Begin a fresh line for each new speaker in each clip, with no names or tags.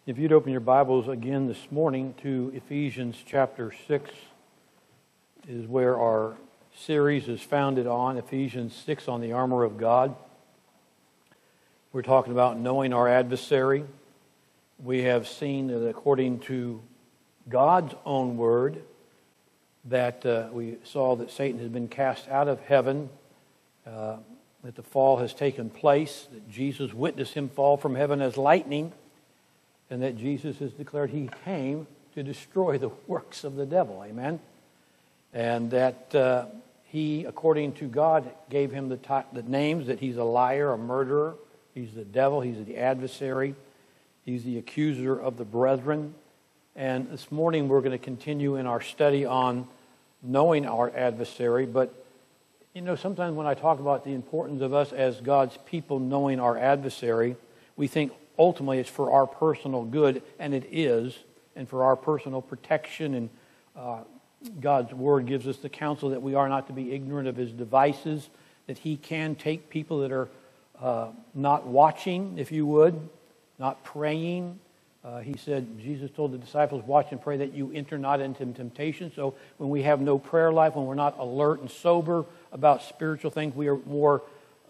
If you'd open your Bibles again this morning to Ephesians chapter 6 is where our series is founded on, Ephesians 6 on the armor of God. We're talking about knowing our adversary. We have seen that according to God's own word that we saw that Satan has been cast out of heaven, that the fall has taken place, that Jesus witnessed him fall from heaven as lightning, and that Jesus has declared he came to destroy the works of the devil. Amen? And that he, according to God, gave him the names that he's a liar, a murderer, he's the devil, he's the adversary, he's the accuser of the brethren. And this morning we're going to continue in our study on knowing our adversary. But, you know, sometimes when I talk about the importance of us as God's people knowing our adversary, we think ultimately it's for our personal good, and it is, and for our personal protection. And God's Word gives us the counsel that we are not to be ignorant of His devices, that He can take people that are not watching, if you would, not praying. He said, Jesus told the disciples, watch and pray that you enter not into temptation. So when we have no prayer life, when we're not alert and sober about spiritual things, we are more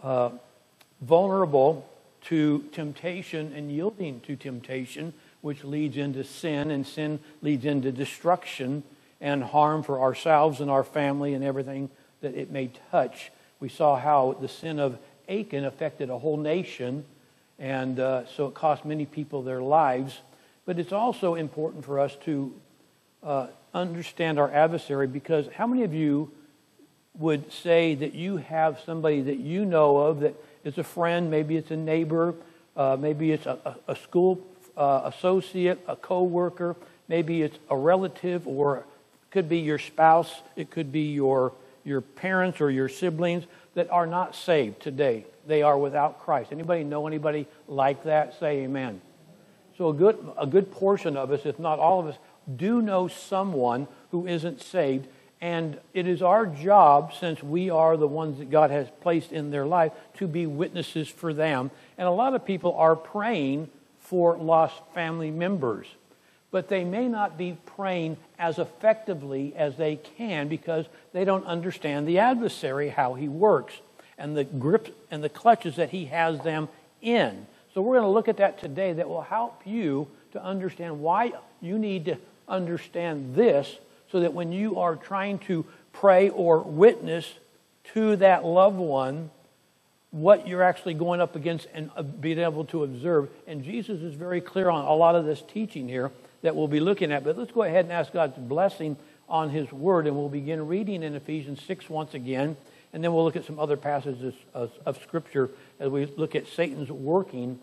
vulnerable to temptation and yielding to temptation, which leads into sin, and sin leads into destruction and harm for ourselves and our family and everything that it may touch. We saw how the sin of Achan affected a whole nation, and so it cost many people their lives. But it's also important for us to understand our adversary, because how many of you would say that you have somebody that you know of that is a friend, maybe it's a neighbor, maybe it's a school associate, a co-worker, maybe it's a relative, or it could be your spouse, it could be your parents or your siblings that are not saved today. They are without Christ. Anybody know anybody like that? Say amen. So a good portion of us, if not all of us, do know someone who isn't saved. And it is our job, since we are the ones that God has placed in their life, to be witnesses for them. And a lot of people are praying for lost family members, but they may not be praying as effectively as they can because they don't understand the adversary, how he works, and the grips and the clutches that he has them in. So we're going to look at that today, that will help you to understand why you need to understand this, so that when you are trying to pray or witness to that loved one, what you're actually going up against and being able to observe. And Jesus is very clear on a lot of this teaching here that we'll be looking at. But let's go ahead and ask God's blessing on His Word, and we'll begin reading in Ephesians 6 once again, and then we'll look at some other passages of Scripture as we look at Satan's working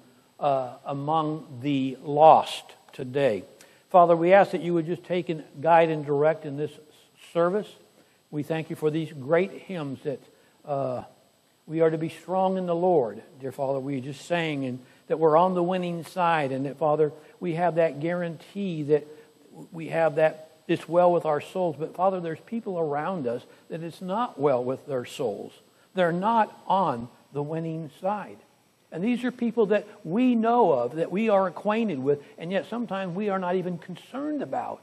among the lost today. Father, we ask that you would just take and guide and direct in this service. We thank you for these great hymns that we are to be strong in the Lord. Dear Father, we just sang, and that we're on the winning side, and that, Father, we have that guarantee that we have that it's well with our souls. But Father, there's people around us that it's not well with their souls. They're not on the winning side. And these are people that we know of, that we are acquainted with, and yet sometimes we are not even concerned about.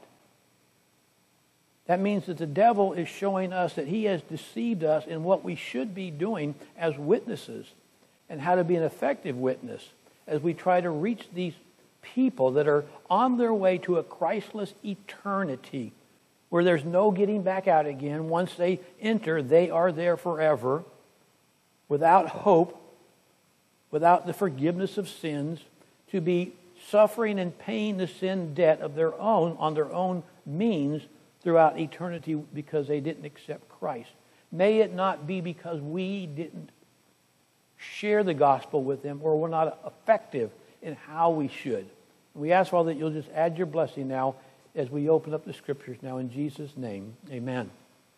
That means that the devil is showing us that he has deceived us in what we should be doing as witnesses, and how to be an effective witness as we try to reach these people that are on their way to a Christless eternity, where there's no getting back out again. Once they enter, they are there forever, without hope, without the forgiveness of sins, to be suffering and paying the sin debt of their own on their own means throughout eternity because they didn't accept Christ. May it not be because we didn't share the gospel with them, or we're not effective in how we should. We ask, Father, that you'll just add your blessing now as we open up the Scriptures now in Jesus' name. Amen.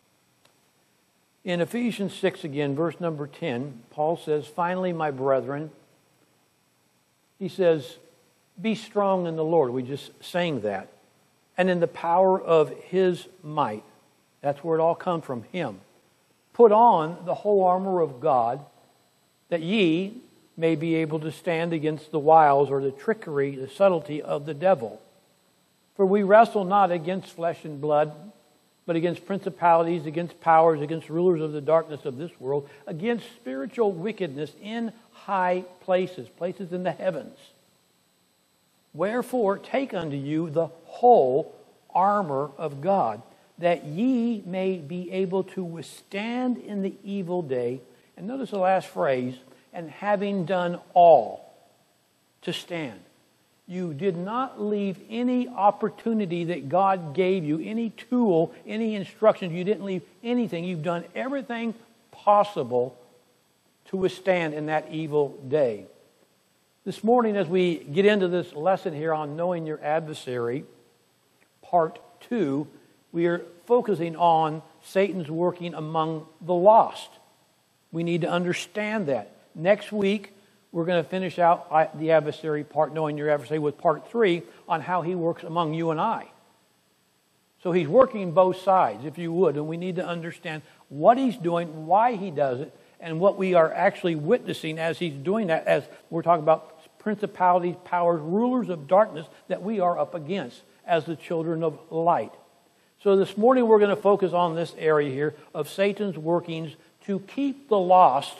In Ephesians 6 again, verse number 10, Paul says, finally, my brethren, he says, be strong in the Lord. We just sang that. And in the power of His might. That's where it all comes from, Him. Put on the whole armor of God, that ye may be able to stand against the wiles or the trickery, the subtlety of the devil. For we wrestle not against flesh and blood, but against principalities, against powers, against rulers of the darkness of this world, against spiritual wickedness in high places, places in the heavens. Wherefore, take unto you the whole armor of God, that ye may be able to withstand in the evil day. And notice the last phrase, and having done all, to stand. You did not leave any opportunity that God gave you, any tool, any instructions. You didn't leave anything. You've done everything possible to withstand in that evil day. This morning, as we get into this lesson here on knowing your adversary, part 2, we are focusing on Satan's working among the lost. We need to understand that. Next week, we're going to finish out the adversary part, knowing your adversary, with part 3 on how he works among you and I. So he's working both sides, if you would, and we need to understand what he's doing, why he does it, and what we are actually witnessing as he's doing that, as we're talking about principalities, powers, rulers of darkness that we are up against as the children of light. So this morning we're going to focus on this area here of Satan's workings to keep the lost.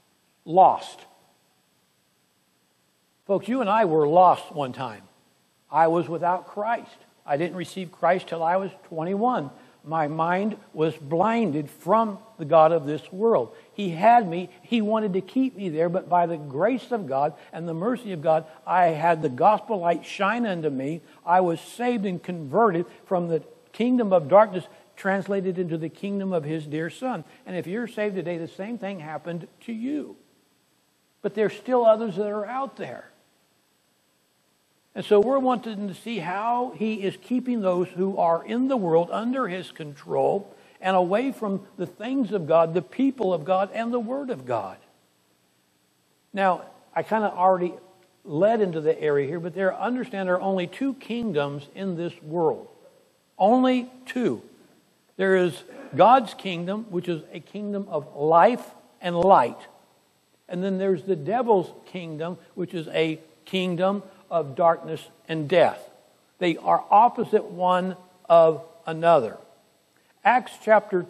Folks, you and I were lost one time. I was without Christ. I didn't receive Christ till I was 21. My mind was blinded from the God of this world. He had me. He wanted to keep me there, but by the grace of God and the mercy of God, I had the gospel light shine unto me. I was saved and converted from the kingdom of darkness, translated into the kingdom of His dear Son. And if you're saved today, the same thing happened to you. But there's still others that are out there. And so we're wanting to see how He is keeping those who are in the world under His control and away from the things of God, the people of God, and the Word of God. Now, I kind of already led into the area here, but there are only 2 kingdoms in this world. Only 2. There is God's kingdom, which is a kingdom of life and light. And then there's the devil's kingdom, which is a kingdom of darkness and death. They are opposite one of another. Acts chapter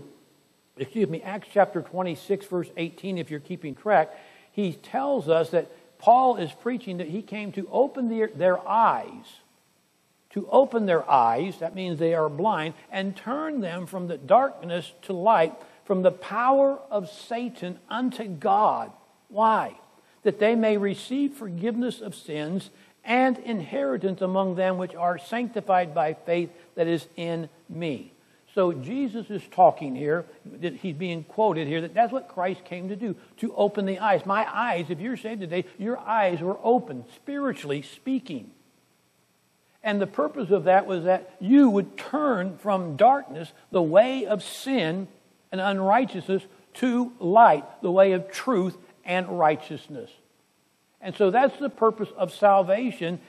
26, verse 18, if you're keeping track, he tells us that Paul is preaching that he came to open their eyes. To open their eyes, that means they are blind, and turn them from the darkness to light, from the power of Satan unto God. Why? That they may receive forgiveness of sins and inheritance among them which are sanctified by faith that is in me. So Jesus is talking here, he's being quoted here, that's what Christ came to do, to open the eyes. My eyes, if you're saved today, your eyes were open, spiritually speaking. And the purpose of that was that you would turn from darkness, the way of sin and unrighteousness, to light, the way of truth and righteousness. And so that's the purpose of salvation.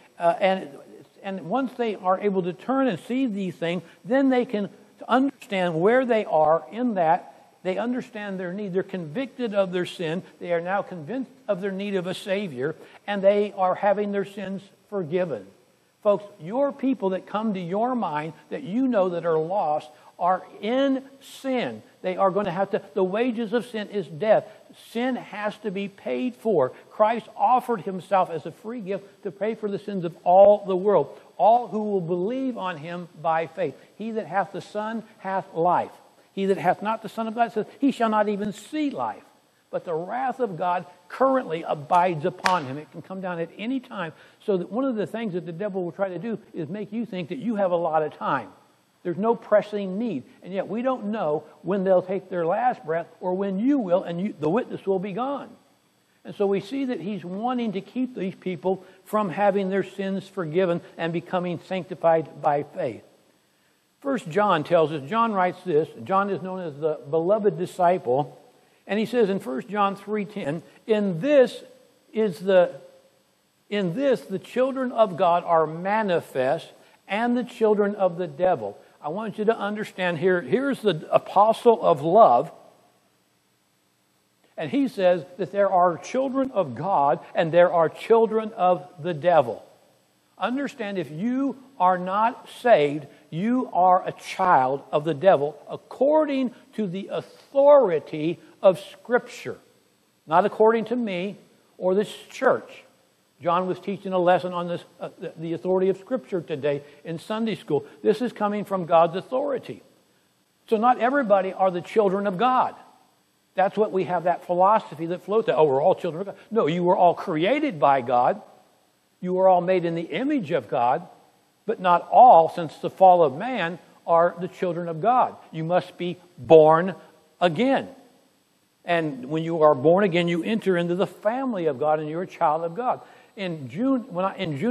And once they are able to turn and see these things, then they can understand where they are in that. They understand their need. They're convicted of their sin. They are now convinced of their need of a Savior. And they are having their sins forgiven. Folks, your people that come to your mind that you know that are lost are in sin. They are going to have to, the wages of sin is death. Sin has to be paid for. Christ offered Himself as a free gift to pay for the sins of all the world. All who will believe on Him by faith. He that hath the Son hath life. He that hath not the Son of God says, he shall not even see life. But the wrath of God currently abides upon him. It can come down at any time. So that one of the things that the devil will try to do is make you think that you have a lot of time. There's no pressing need. And yet we don't know when they'll take their last breath or when you will, and the witness will be gone. And so we see that he's wanting to keep these people from having their sins forgiven and becoming sanctified by faith. First John tells us, John writes this, John is known as the beloved disciple, and he says in 1 John 3:10, in this the children of God are manifest, and the children of the devil. I want you to understand here's the apostle of love, And he says that there are children of God and there are children of the devil. Understand, if you are not saved, you are a child of the devil according to the authority of Scripture. Not according to me or this church. John was teaching a lesson on this, the authority of Scripture today in Sunday school. This is coming from God's authority. So not everybody are the children of God. That's what we have, that philosophy that floats out. Oh, we're all children of God. No, you were all created by God. You were all made in the image of God. But not all, since the fall of man, are the children of God. You must be born again. And when you are born again, you enter into the family of God and you're a child of God. In June of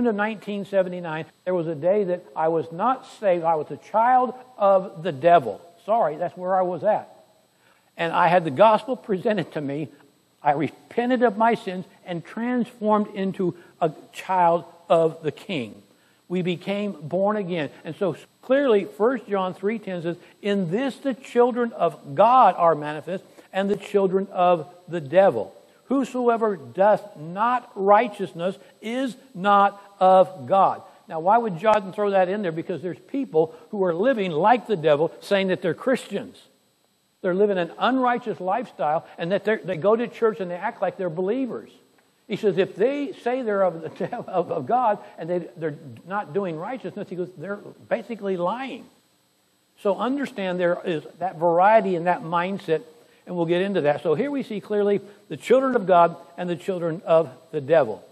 1979, there was a day that I was not saved. I was a child of the devil. Sorry, that's where I was at. And I had the gospel presented to me. I repented of my sins and transformed into a child of the King. We became born again. And so clearly, 1 John 3:10 says, in this the children of God are manifest, and the children of the devil. Whosoever doth not righteousness is not of God. Now, why would John throw that in there? Because there's people who are living like the devil, saying that they're Christians. They're living an unrighteous lifestyle, and that they go to church and they act like they're believers. He says if they say they're of God and they're not doing righteousness, he goes, they're basically lying. So understand there is that variety in that mindset, and we'll get into that. So here we see clearly the children of God and the children of the devil.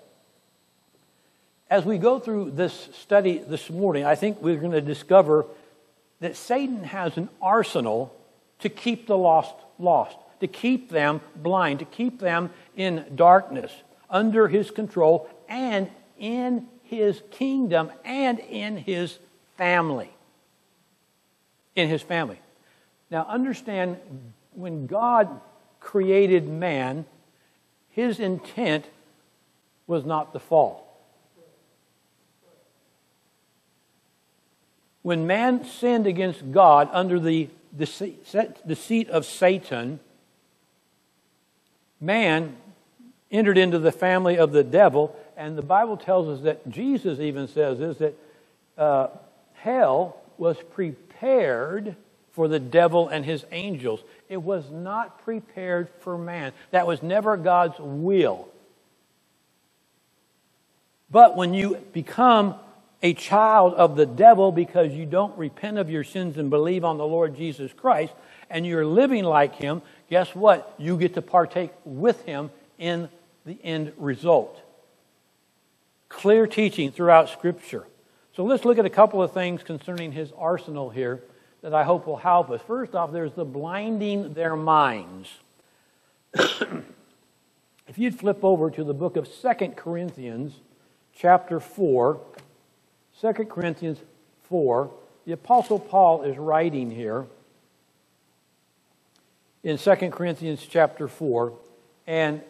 As we go through this study this morning, I think we're going to discover that Satan has an arsenal to keep the lost, to keep them blind, to keep them in darkness, under his control, and in his kingdom, and in his family. In his family. Now understand, when God created man, his intent was not the fall. When man sinned against God under the deceit of Satan, man entered into the family of the devil, and the Bible tells us that Jesus even says this, that hell was prepared for the devil and his angels. It was not prepared for man. That was never God's will. But when you become a child of the devil because you don't repent of your sins and believe on the Lord Jesus Christ, and you're living like him, guess what? You get to partake with him in the end result. Clear teaching throughout Scripture. So let's look at a couple of things concerning his arsenal here that I hope will help us. First off, there's the blinding their minds. If you'd flip over to the book of 2 Corinthians, chapter 4, 2 Corinthians 4, the Apostle Paul is writing here in 2 Corinthians chapter 4, and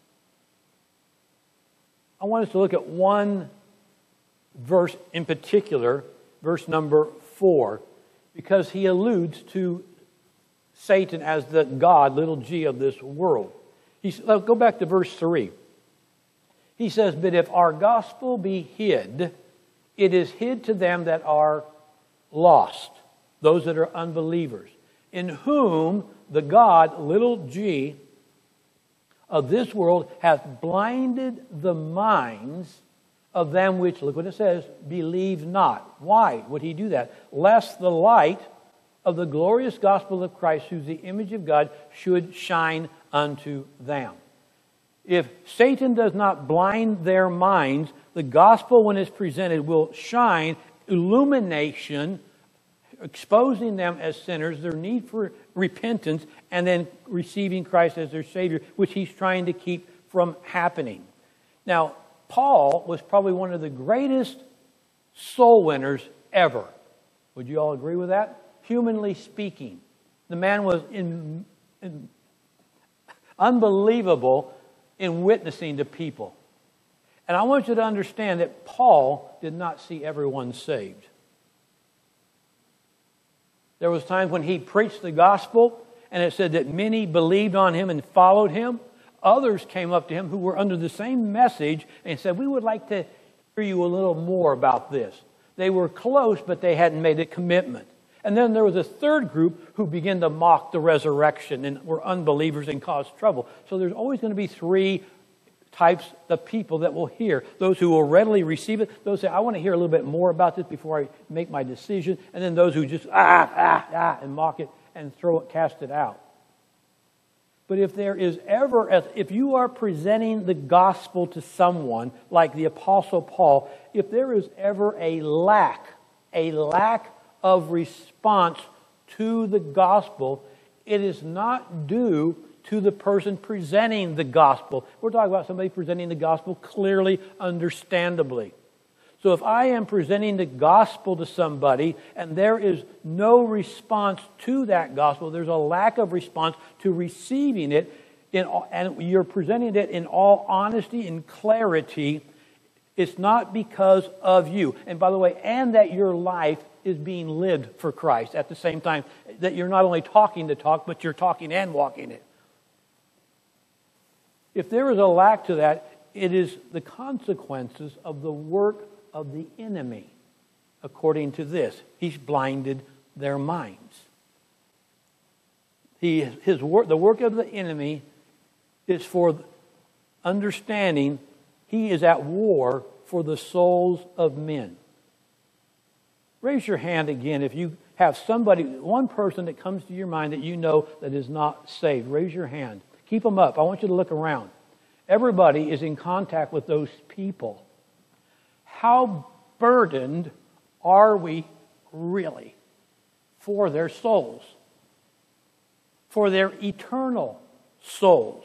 I want us to look at one verse in particular, verse number 4, because he alludes to Satan as the God, little g, of this world. Go back to verse 3. He says, but if our gospel be hid, it is hid to them that are lost, those that are unbelievers, in whom the God, little g, of this world hath blinded the minds of them which, look what it says, believe not. Why would he do that? Lest the light of the glorious gospel of Christ, who's the image of God, should shine unto them. If Satan does not blind their minds, the gospel, when it's presented, will shine illumination, exposing them as sinners, their need for repentance, and then receiving Christ as their Savior, which he's trying to keep from happening. Now, Paul was probably one of the greatest soul winners ever. Would you all agree with that? Humanly speaking. The man was unbelievable in witnessing to people. And I want you to understand that Paul did not see everyone saved. There was times when he preached the gospel and it said that many believed on him and followed him. Others came up to him who were under the same message and said, we would like to hear you a little more about this. They were close, but they hadn't made a commitment. And then there was a third group who began to mock the resurrection and were unbelievers and caused trouble. So there's always going to be three types of people that will hear. Those who will readily receive it. Those who say, I want to hear a little bit more about this before I make my decision. And then those who just, and mock it and cast it out. But if there is ever, if you are presenting the gospel to someone, like the Apostle Paul, if there is ever a lack of response to the gospel, it is not due to the person presenting the gospel. We're talking about somebody presenting the gospel clearly, understandably. So if I am presenting the gospel to somebody and there is no response to that gospel, there's a lack of response to receiving it, and you're presenting it in all honesty and clarity, it's not because of you. And by the way, and that your life is being lived for Christ at the same time. That you're not only talking the talk, but you're talking and walking it. If there is a lack to that, it is the consequences of the work of the enemy. According to this, he's blinded their minds. The work of the enemy is for understanding he is at war for the souls of men. Raise your hand again if you have somebody, one person that comes to your mind that you know that is not saved. Raise your hand. Keep them up. I want you to look around. Everybody is in contact with those people. How burdened are we really for their souls? For their eternal souls?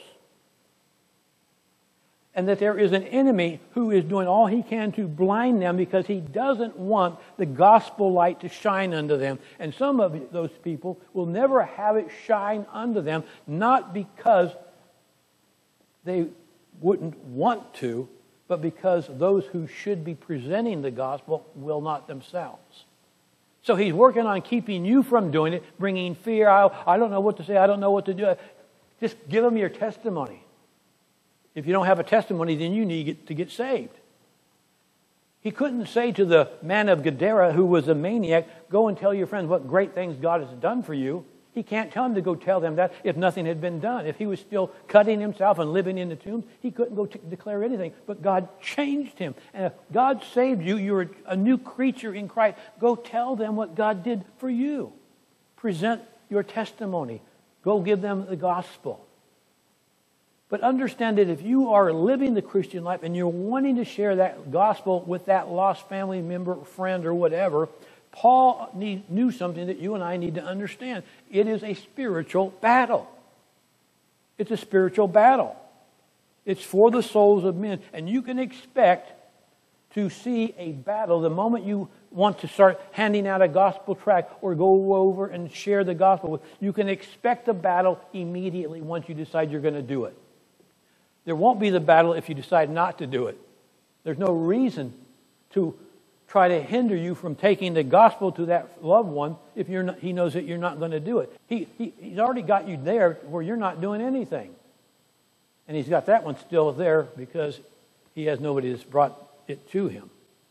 And that there is an enemy who is doing all he can to blind them because he doesn't want the gospel light to shine unto them. And some of those people will never have it shine unto them, not because they wouldn't want to, but because those who should be presenting the gospel will not themselves. So he's working on keeping you from doing it, bringing fear. I don't know what to say. I don't know what to do. Just give them your testimony. If you don't have a testimony, then you need to get saved. He couldn't say to the man of Gadara, who was a maniac, go and tell your friends what great things God has done for you. He can't tell him to go tell them that if nothing had been done. If he was still cutting himself and living in the tombs, he couldn't go declare anything. But God changed him. And if God saved you, you're a new creature in Christ. Go tell them what God did for you. Present your testimony. Go give them the gospel. But understand that if you are living the Christian life and you're wanting to share that gospel with that lost family member, friend, or whatever, Paul knew something that you and I need to understand. It is a spiritual battle. It's a spiritual battle. It's for the souls of men. And you can expect to see a battle the moment you want to start handing out a gospel tract or go over and share the gospel. You can expect a battle immediately once you decide you're going to do it. There won't be the battle if you decide not to do it. There's no reason to try to hinder you from taking the gospel to that loved one if he knows that you're not going to do it. He's already got you there where you're not doing anything. And he's got that one still there because he has nobody that's brought it to him.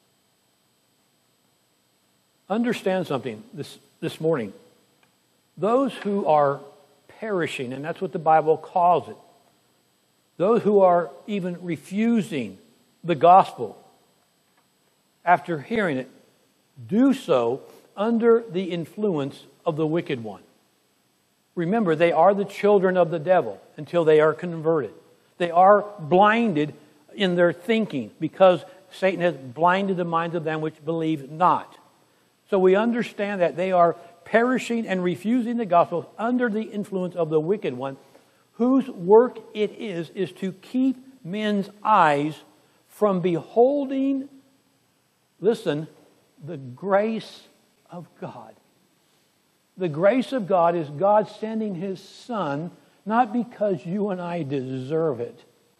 Understand something this morning. Those who are perishing, and that's what the Bible calls it, those who are even refusing the gospel after hearing it, do so under the influence of the wicked one. Remember, they are the children of the devil until they are converted. They are blinded in their thinking because Satan has blinded the minds of them which believe not. So we understand that they are perishing and refusing the gospel under the influence of the wicked one, whose work it is to keep men's eyes from beholding, listen, the grace of God. The grace of God is God sending His Son, not because you and I deserve it.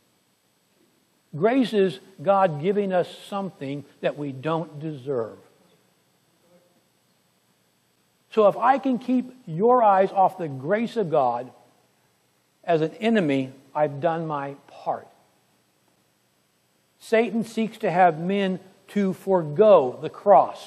Grace is God giving us something that we don't deserve. So if I can keep your eyes off the grace of God as an enemy, I've done my part. Satan seeks to have men to forego the cross.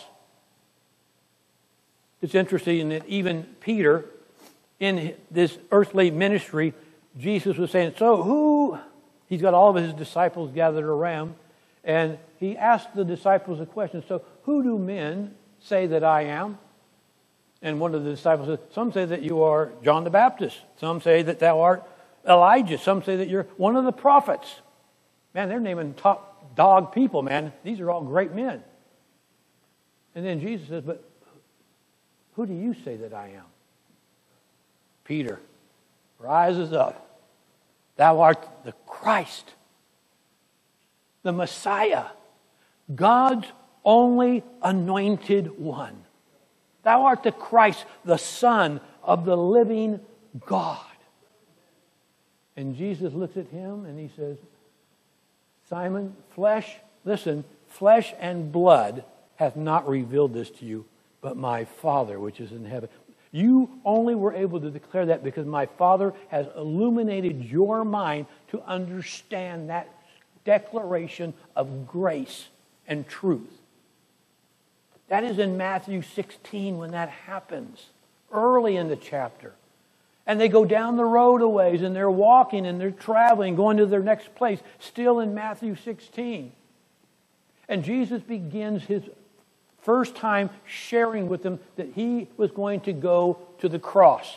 It's interesting that even Peter, in this earthly ministry, Jesus was saying, so who... He's got all of his disciples gathered around, and he asked the disciples a question. So, who do men say that I am? And one of the disciples said, some say that you are John the Baptist. Some say that thou art Elijah. Some say that you're one of the prophets. Man, they're naming top dog people, man. These are all great men. And then Jesus says, but who do you say that I am? Peter rises up. Thou art the Christ, the Messiah, God's only anointed one. Thou art the Christ, the Son of the living God. And Jesus looks at him and he says, Simon, flesh and blood hath not revealed this to you, but my Father which is in heaven. You only were able to declare that because my Father has illuminated your mind to understand that declaration of grace and truth. That is in Matthew 16 when that happens, early in the chapter. And they go down the road a ways and they're walking and they're traveling, going to their next place, still in Matthew 16. And Jesus begins his first time sharing with them that he was going to go to the cross.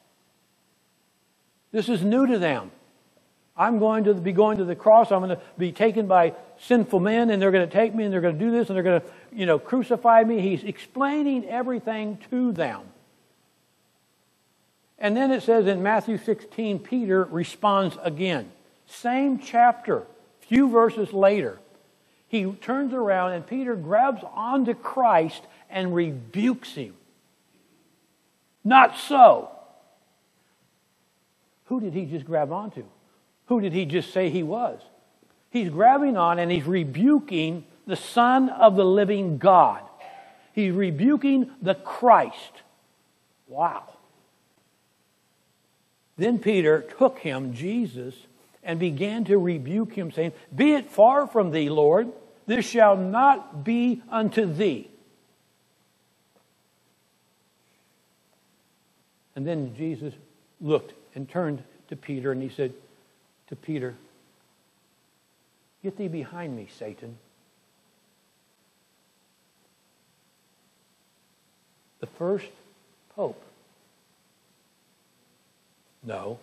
This is new to them. I'm going to be going to the cross. I'm going to be taken by sinful men, and they're going to take me, and they're going to do this, and they're going to, crucify me. He's explaining everything to them. And then it says in Matthew 16, Peter responds again. Same chapter, few verses later. He turns around and Peter grabs onto Christ and rebukes him. Not so. Who did he just grab onto? Who did he just say he was? He's grabbing on and he's rebuking the Son of the living God. He's rebuking the Christ. Wow. Then Peter took him, Jesus, and began to rebuke him, saying, Be it far from thee, Lord. This shall not be unto thee. And then Jesus looked and turned to Peter and he said to Peter, Get thee behind me, Satan. The first pope. No.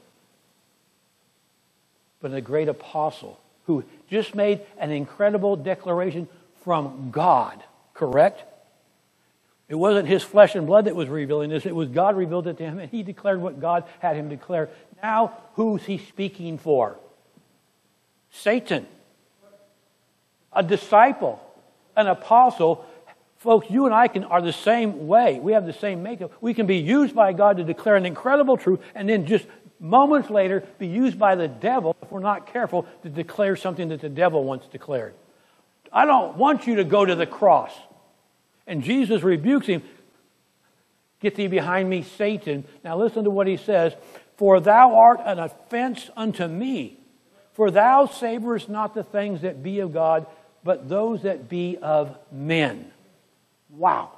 But a great apostle who just made an incredible declaration from God, correct? It wasn't his flesh and blood that was revealing this. It was God revealed it to him, and he declared what God had him declare. Now, who's he speaking for? Satan. A disciple. An apostle. Folks, you and I are the same way. We have the same makeup. We can be used by God to declare an incredible truth, and then just moments later be used by the devil, if we're not careful, to declare something that the devil once declared. I don't want you to go to the cross. And Jesus rebukes him. Get thee behind me, Satan. Now listen to what he says. For thou art an offense unto me. For thou savorest not the things that be of God, but those that be of men. Wow.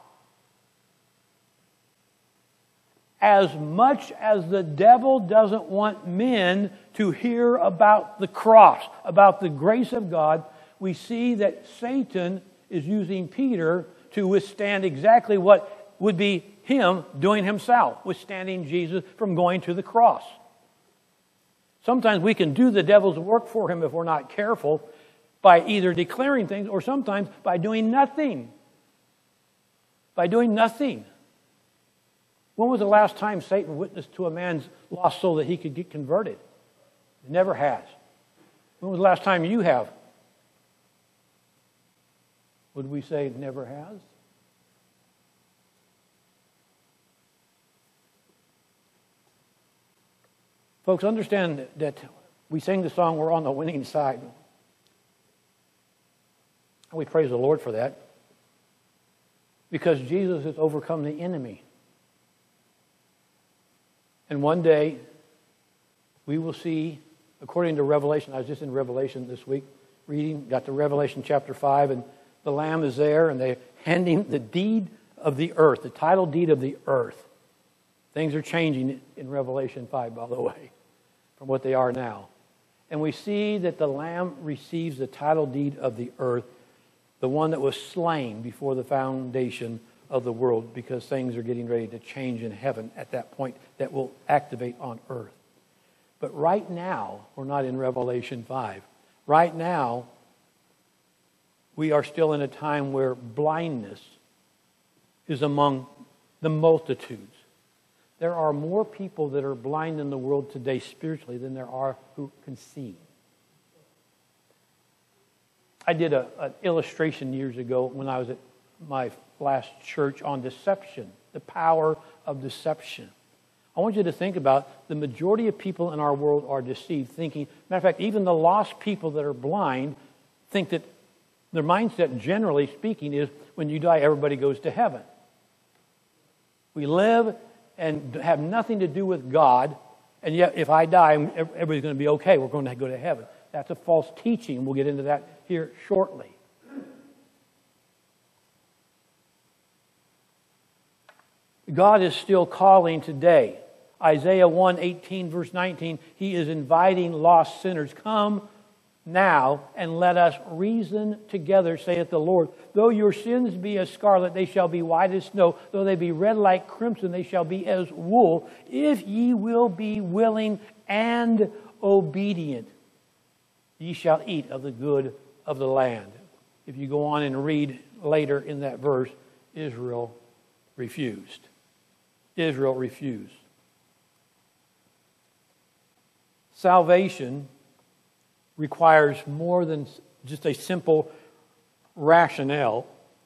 As much as the devil doesn't want men to hear about the cross, about the grace of God, we see that Satan is using Peter to withstand exactly what would be him doing himself, withstanding Jesus from going to the cross. Sometimes we can do the devil's work for him if we're not careful by either declaring things or sometimes by doing nothing. By doing nothing. When was the last time Satan witnessed to a man's lost soul that he could get converted? It never has. When was the last time you have? Would we say it never has? Folks, understand that we sing the song, we're on the winning side. And we praise the Lord for that. Because Jesus has overcome the enemy. And one day, we will see, according to Revelation, I was just in Revelation this week, reading, got to Revelation chapter 5, and the Lamb is there, and they're handing the deed of the earth, the title deed of the earth. Things are changing in Revelation 5, by the way, from what they are now. And we see that the Lamb receives the title deed of the earth, the one that was slain before the foundation of the world, because things are getting ready to change in heaven at that point that will activate on earth. But right now, we're not in Revelation 5. Right now, we are still in a time where blindness is among the multitudes. There are more people that are blind in the world today spiritually than there are who can see. I did an illustration years ago when I was at my last church on deception, the power of deception. I want you to think about the majority of people in our world are deceived, thinking, matter of fact, even the lost people that are blind think that their mindset, generally speaking, is when you die, everybody goes to heaven. We live and have nothing to do with God, and yet if I die, everybody's going to be okay. We're going to go to heaven. That's a false teaching. We'll get into that here shortly. God is still calling today. Isaiah 1:18, verse 19, He is inviting lost sinners, come now and let us reason together, saith the Lord. Though your sins be as scarlet, they shall be white as snow. Though they be red like crimson, they shall be as wool. If ye will be willing and obedient, ye shall eat of the good of the land. If you go on and read later in that verse, Israel refused. Israel refused. Salvation requires more than just a simple rationale,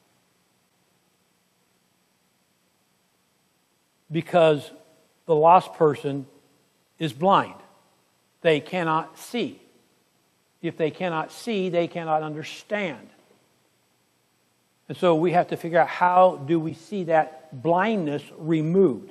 because the lost person is blind. They cannot see. If they cannot see, they cannot understand. And so we have to figure out, how do we see that blindness removed?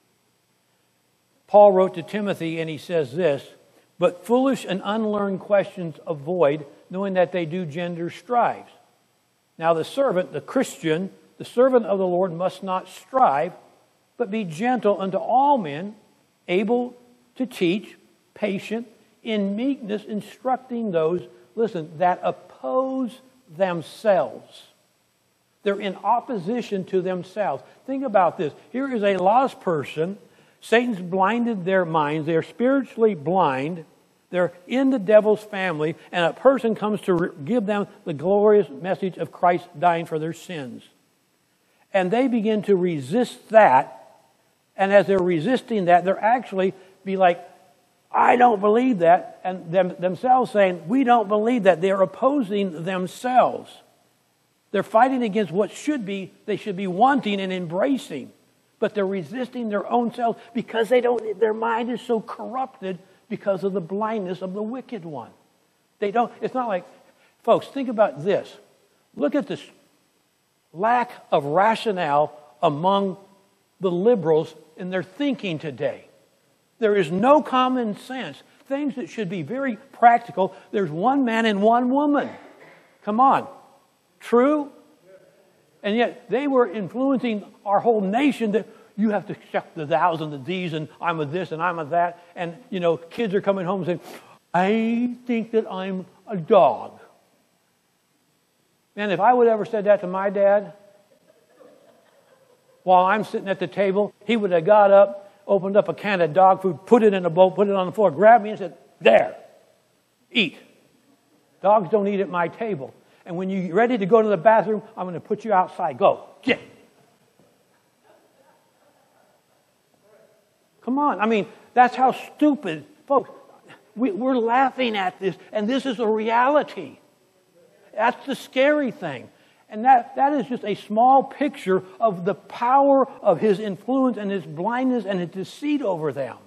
Paul wrote to Timothy and he says this, but foolish and unlearned questions avoid, knowing that they do gender strives. Now the servant, the Christian, the servant of the Lord must not strive, but be gentle unto all men, able to teach, patient, in meekness, instructing those, listen, that oppose themselves. They're in opposition to themselves. Think about this. Here is a lost person. Satan's blinded their minds. They're spiritually blind. They're in the devil's family. And a person comes to give them the glorious message of Christ dying for their sins. And they begin to resist that. And as they're resisting that, they're actually be like, I don't believe that. And themselves saying, we don't believe that. They're opposing themselves. They're fighting against what they should be wanting and embracing. But they're resisting their own selves because their mind is so corrupted because of the blindness of the wicked one. It's not like, folks, think about this. Look at this lack of rationale among the liberals in their thinking today. There is no common sense. Things that should be very practical. There's one man and one woman. Come on. True? And yet they were influencing our whole nation that you have to check the thous and the these, and I'm a this and I'm a that. And, kids are coming home saying, I think that I'm a dog. Man, if I would have ever said that to my dad, while I'm sitting at the table, he would have got up, opened up a can of dog food, put it in a bowl, put it on the floor, grabbed me and said, there, eat. Dogs don't eat at my table. And when you're ready to go to the bathroom, I'm going to put you outside. Go. Get. Come on. I mean, that's how stupid. Folks, we're laughing at this, and this is a reality. That's the scary thing. And that is just a small picture of the power of his influence and his blindness and his deceit over them.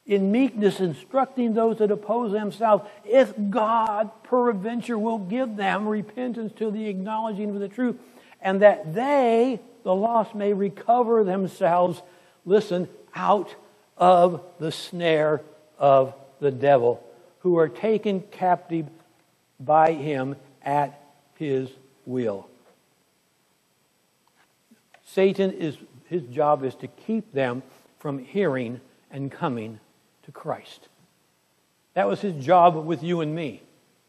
in meekness instructing those that oppose themselves, if God peradventure will give them repentance to the acknowledging of the truth, and that they, the lost, may recover themselves, listen, out of the snare of the devil, who are taken captive by him at his will. Satan, his job is to keep them from hearing and coming to Christ. That was his job with you and me.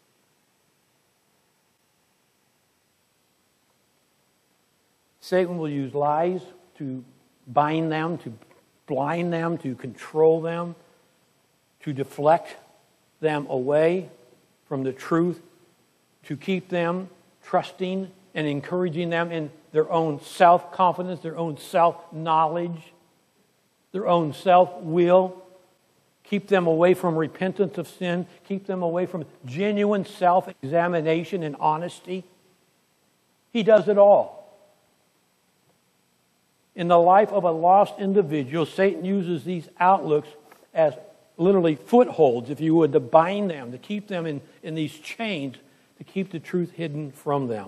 Satan will use lies to bind them, to blind them, to control them, to deflect them away from the truth, to keep them trusting and encouraging them in their own self-confidence, their own self-knowledge, their own self-will. Keep them away from repentance of sin. Keep them away from genuine self-examination and honesty. He does it all. In the life of a lost individual, Satan uses these outlooks as literally footholds, if you would, to bind them, to keep them in these chains, to keep the truth hidden from them.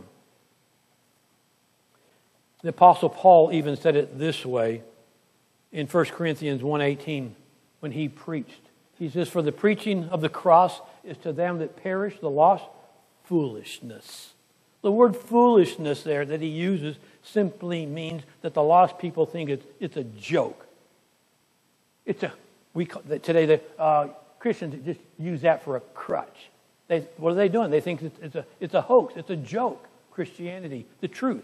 The Apostle Paul even said it this way in 1 Corinthians 1:18 when he preached. He says, "For the preaching of the cross is to them that perish, the lost, foolishness." The word foolishness there that he uses simply means that the lost people think it's a joke. Today the Christians just use that for a crutch. What are they doing? They think it's a hoax. It's a joke. Christianity, the truth.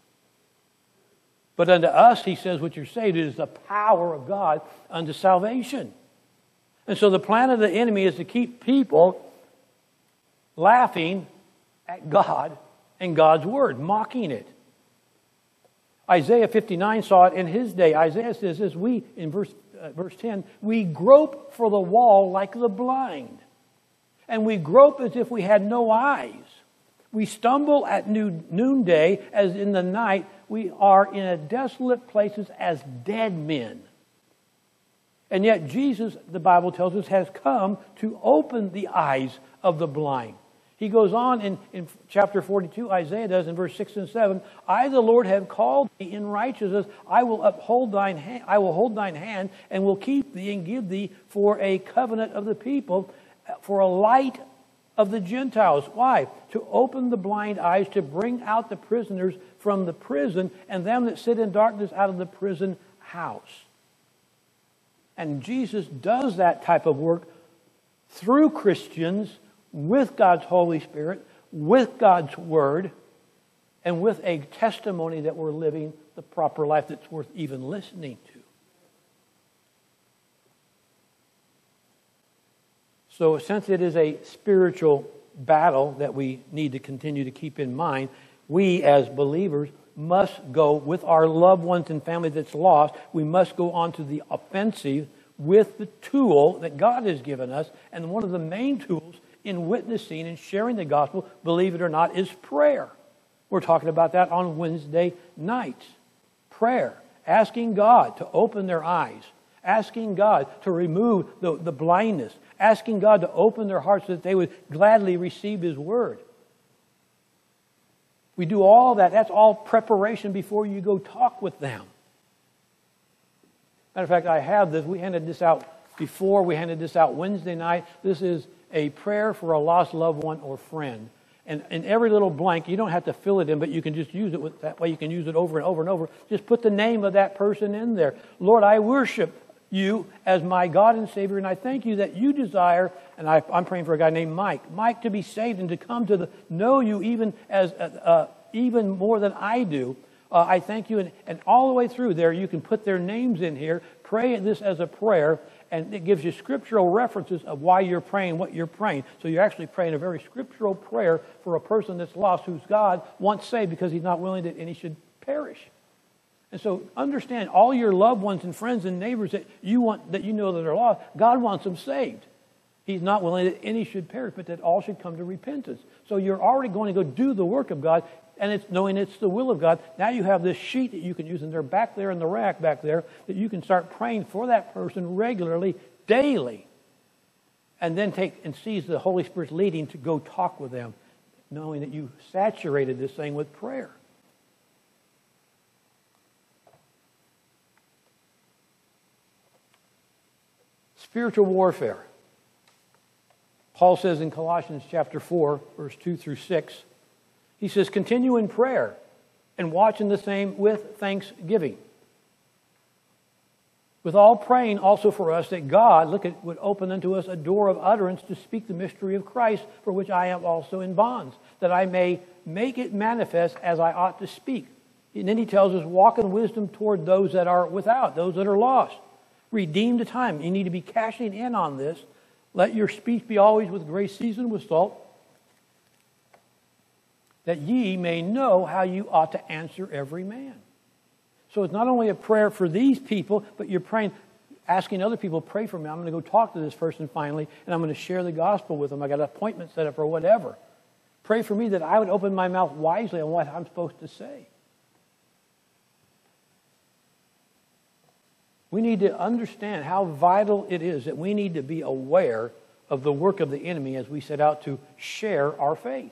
But unto us, he says, what you're saying is the power of God unto salvation. And so the plan of the enemy is to keep people laughing at God and God's word, mocking it. Isaiah 59 saw it in his day. Isaiah says this, we, in verse 10, we grope for the wall like the blind. And we grope as if we had no eyes. We stumble at noonday as in the night. We are in a desolate places as dead men. And yet Jesus, the Bible tells us, has come to open the eyes of the blind. He goes on in chapter 42, Isaiah does, in verse 6 and 7, I, the Lord, have called thee in righteousness. I will hold thine hand and will keep thee and give thee for a covenant of the people, for a light of the Gentiles. Why? To open the blind eyes, to bring out the prisoners from the prison, and them that sit in darkness out of the prison house. And Jesus does that type of work through Christians, with God's Holy Spirit, with God's Word, and with a testimony that we're living the proper life that's worth even listening to. So since it is a spiritual battle that we need to continue to keep in mind, we as believers must go with our loved ones and family that's lost. We must go on to the offensive with the tool that God has given us. And one of the main tools in witnessing and sharing the gospel, believe it or not, is prayer. We're talking about that on Wednesday nights. Prayer. Asking God to open their eyes. Asking God to remove the blindness. Asking God to open their hearts so that they would gladly receive His Word. We do all that. That's all preparation before you go talk with them. Matter of fact, I have this. We handed this out before. We handed this out Wednesday night. This is a prayer for a lost loved one or friend. And in every little blank, you don't have to fill it in, but you can just use it. That way you can use it over and over and over. Just put the name of that person in there. Lord, I worship you as my God and Savior, and I thank you that you desire, and I'm praying for a guy named Mike to be saved and to come to know you even as even more than I do. I thank you, and all the way through there, you can put their names in here. Pray this as a prayer, and it gives you scriptural references of why you're praying what you're praying. So you're actually praying a very scriptural prayer for a person that's lost, whose God wants saved because He's not willing that any should perish. And so understand, all your loved ones and friends and neighbors that you know that are lost, God wants them saved. He's not willing that any should perish, but that all should come to repentance. So you're already going to go do the work of God, and it's knowing it's the will of God. Now you have this sheet that you can use, and they're back there in the rack back there, that you can start praying for that person regularly daily, and then take and seize the Holy Spirit's leading to go talk with them, knowing that you saturated this thing with prayer. Spiritual warfare. Paul says in Colossians chapter 4, verse 2 through 6, he says, continue in prayer and watch in the same with thanksgiving. With all praying also for us that God, would open unto us a door of utterance to speak the mystery of Christ, for which I am also in bonds, that I may make it manifest as I ought to speak. And then he tells us, walk in wisdom toward those that are without, those that are lost. Redeem the time. You need to be cashing in on this. Let your speech be always with grace seasoned with salt, that ye may know how you ought to answer every man. So it's not only a prayer for these people, but you're praying, asking other people, pray for me. I'm going to go talk to this person finally, and I'm going to share the gospel with them. I got an appointment set up or whatever. Pray for me that I would open my mouth wisely on what I'm supposed to say. We need to understand how vital it is that we need to be aware of the work of the enemy as we set out to share our faith.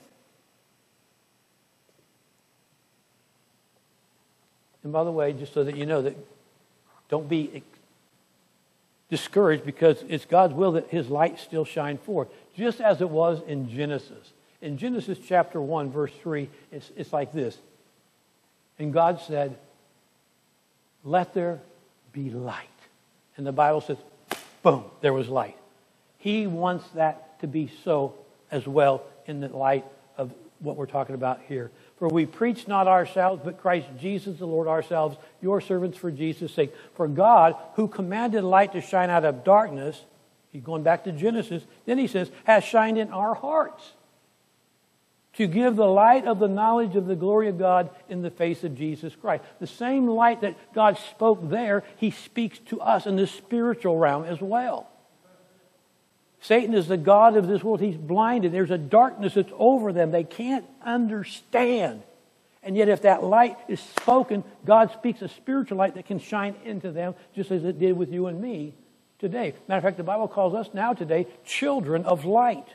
And by the way, just so that you know, that don't be discouraged, because it's God's will that his light still shine forth, just as it was in Genesis. In Genesis chapter 1, verse 3, it's like this. And God said, let there be light. And the Bible says, boom, there was light. He wants that to be so as well in the light of what we're talking about here. For we preach not ourselves, but Christ Jesus the Lord ourselves, your servants for Jesus' sake. For God, who commanded light to shine out of darkness, he's going back to Genesis, then he says, has shined in our hearts to give the light of the knowledge of the glory of God in the face of Jesus Christ. The same light that God spoke there, he speaks to us in the spiritual realm as well. Satan is the god of this world. He's blinded. There's a darkness that's over them. They can't understand. And yet if that light is spoken, God speaks a spiritual light that can shine into them, just as it did with you and me today. Matter of fact, the Bible calls us now today children of light.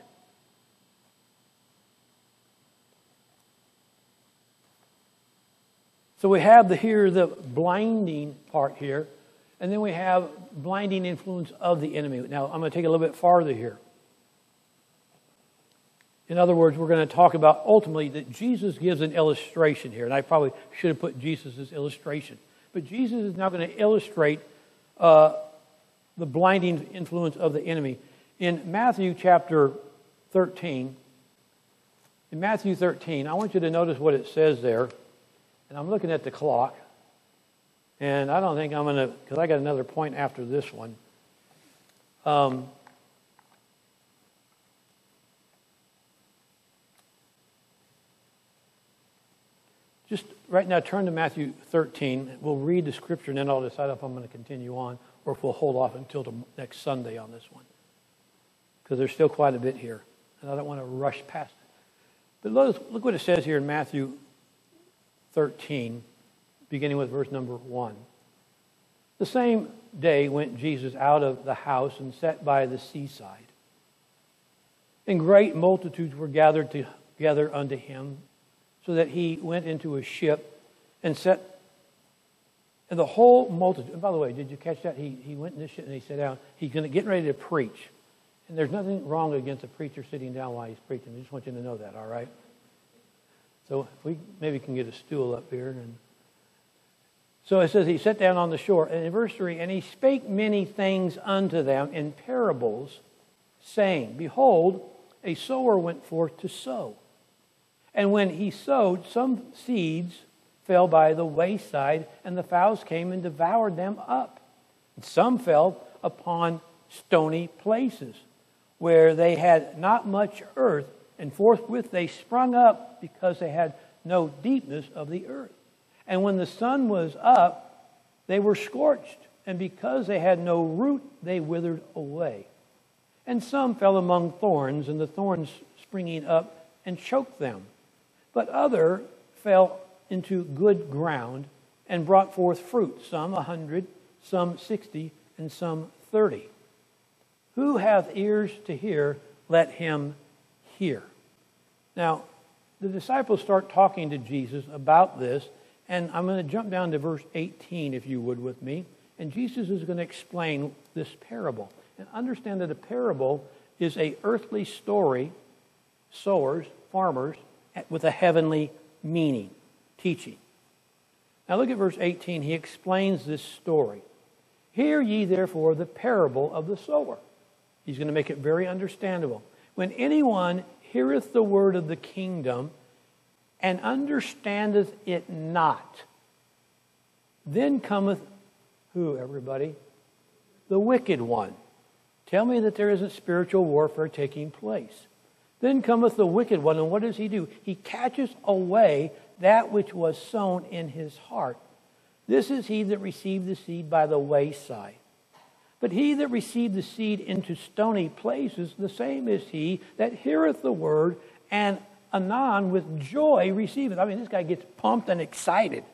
So we have the blinding part here, and then we have blinding influence of the enemy. Now, I'm going to take it a little bit farther here. In other words, we're going to talk about ultimately that Jesus gives an illustration here, and I probably should have put Jesus' illustration. But Jesus is now going to illustrate the blinding influence of the enemy. In Matthew chapter 13, I want you to notice what it says there. And I'm looking at the clock, and I don't think I'm going to, because I got another point after this one. Just right now, turn to Matthew 13. We'll read the scripture, and then I'll decide if I'm going to continue on, or if we'll hold off until the next Sunday on this one. Because there's still quite a bit here, and I don't want to rush past it. But look what it says here in Matthew 13, beginning with verse number 1. The same day went Jesus out of the house and sat by the seaside. And great multitudes were gathered together unto him, so that he went into a ship and sat, and the whole multitude, and by the way, did you catch that? He went in this ship and he sat down. He's getting ready to preach. And there's nothing wrong against a preacher sitting down while he's preaching. I just want you to know that, all right? So if we maybe can get a stool up here. So it says he sat down on the shore. And in verse 3, and he spake many things unto them in parables, saying, behold, a sower went forth to sow. And when he sowed, some seeds fell by the wayside, and the fowls came and devoured them up. And some fell upon stony places, where they had not much earth, and forthwith they sprung up, because they had no deepness of the earth. And when the sun was up, they were scorched, and because they had no root, they withered away. And some fell among thorns, and the thorns springing up and choked them. But other fell into good ground, and brought forth fruit, some 100, some 60, and some 30. Who hath ears to hear, let him hear. Now, the disciples start talking to Jesus about this, and I'm going to jump down to verse 18, if you would, with me. And Jesus is going to explain this parable. And understand that a parable is an earthly story, sowers, farmers, with a heavenly meaning, teaching. Now look at verse 18. He explains this story. Hear ye therefore the parable of the sower. He's going to make it very understandable. When anyone heareth the word of the kingdom and understandeth it not, then cometh who, everybody? The wicked one. Tell me that there isn't spiritual warfare taking place. Then cometh the wicked one, and what does he do? He catches away that which was sown in his heart. This is he that received the seed by the wayside. But he that received the seed into stony places, the same is he that heareth the word, and anon with joy receiveth. I mean, this guy gets pumped and excited.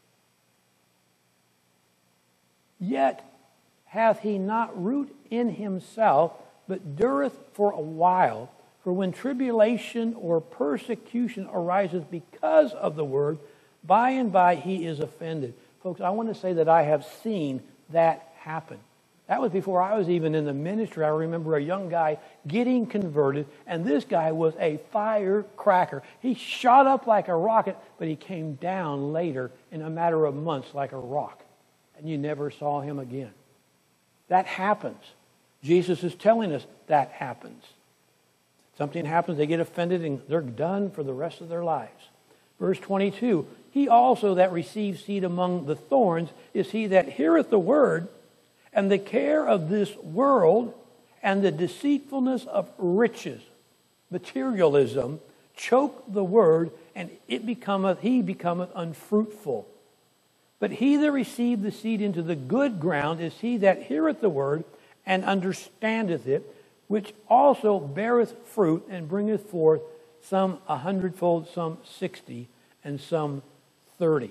Yet hath he not root in himself, but dureth for a while. For when tribulation or persecution arises because of the word, by and by he is offended. Folks, I want to say that I have seen that happen. That was before I was even in the ministry. I remember a young guy getting converted, and this guy was a firecracker. He shot up like a rocket, but he came down later in a matter of months like a rock. And you never saw him again. That happens. Jesus is telling us that happens. Something happens, they get offended, and they're done for the rest of their lives. Verse 22, he also that receives seed among the thorns is he that heareth the word, and the care of this world and the deceitfulness of riches, materialism, choke the word, and he becometh unfruitful. But he that received the seed into the good ground is he that heareth the word and understandeth it, which also beareth fruit and bringeth forth some 100-fold, some 60, and some 30.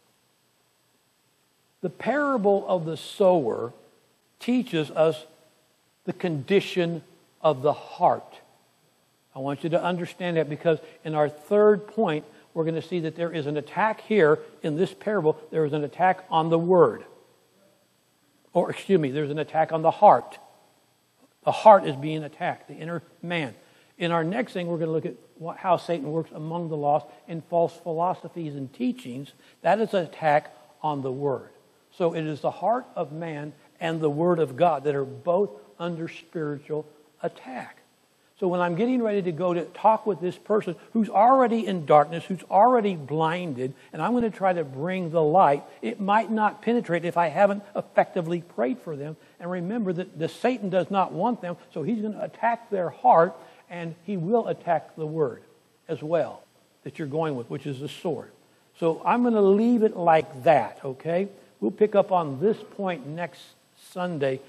The parable of the sower teaches us the condition of the heart. I want you to understand that, because in our third point, we're going to see that there is an attack here in this parable. There is an attack on the word. There's an attack on the heart. The heart is being attacked, the inner man. In our next thing, we're going to look at how Satan works among the lost in false philosophies and teachings. That is an attack on the word. So it is the heart of man and the word of God that are both under spiritual attack. So when I'm getting ready to go to talk with this person who's already in darkness, who's already blinded, and I'm going to try to bring the light, it might not penetrate if I haven't effectively prayed for them. And remember that the Satan does not want them, so he's going to attack their heart, and he will attack the word as well that you're going with, which is the sword. So I'm going to leave it like that, okay? We'll pick up on this point next Sunday,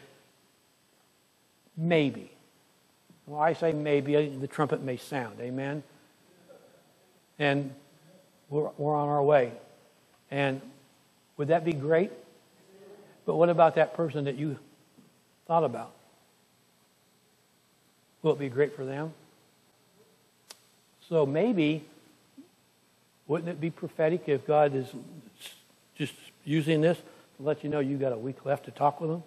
maybe. Well, I say maybe, the trumpet may sound, amen? And we're on our way. And would that be great? But what about that person that you thought about? Will it be great for them? So maybe, wouldn't it be prophetic if God is just using this to let you know you've got a week left to talk with them?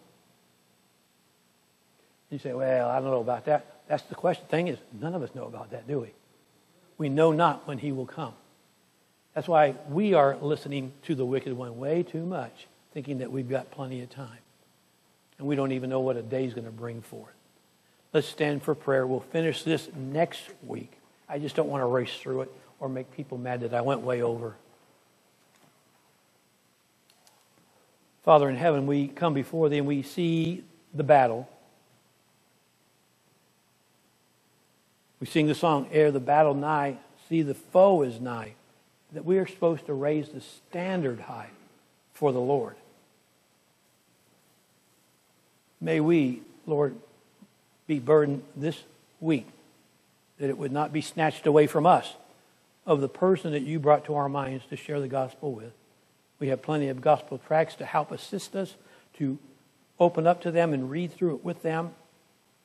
You say, well, I don't know about that. That's the question. Thing is, none of us know about that, do we? We know not when he will come. That's why we are listening to the wicked one way too much, thinking that we've got plenty of time. And we don't even know what a day's going to bring forth. Let's stand for prayer. We'll finish this next week. I just don't want to race through it or make people mad that I went way over. Father in heaven, we come before thee and we see the battle. We sing the song, ere the battle nigh, see the foe is nigh. That we are supposed to raise the standard high for the Lord. May we, Lord, be burdened this week that it would not be snatched away from us of the person that you brought to our minds to share the gospel with. We have plenty of gospel tracts to help assist us, to open up to them and read through it with them.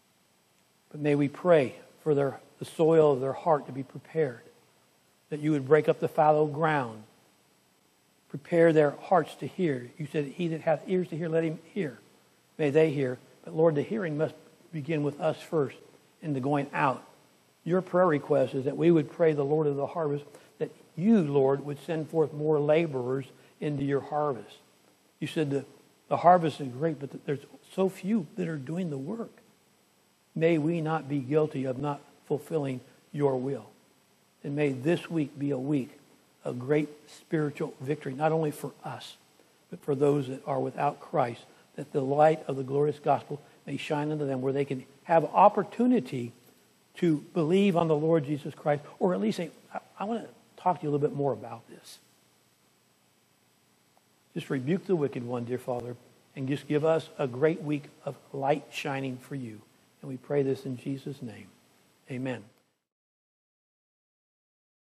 But may we pray for the soil of their heart to be prepared, that you would break up the fallow ground, prepare their hearts to hear. You said, he that hath ears to hear, let him hear. May they hear. But Lord, the hearing must begin with us first in the going out. Your prayer request is that we would pray the Lord of the harvest, that you, Lord, would send forth more laborers into your harvest. You said the harvest is great, but there's so few that are doing the work. May we not be guilty of not fulfilling your will. And may this week be a week of great spiritual victory, not only for us, but for those that are without Christ, that the light of the glorious gospel may shine unto them, where they can have opportunity to believe on the Lord Jesus Christ, or at least say, I want to talk to you a little bit more about this. Just rebuke the wicked one, dear Father, and just give us a great week of light shining for you. And we pray this in Jesus' name. Amen.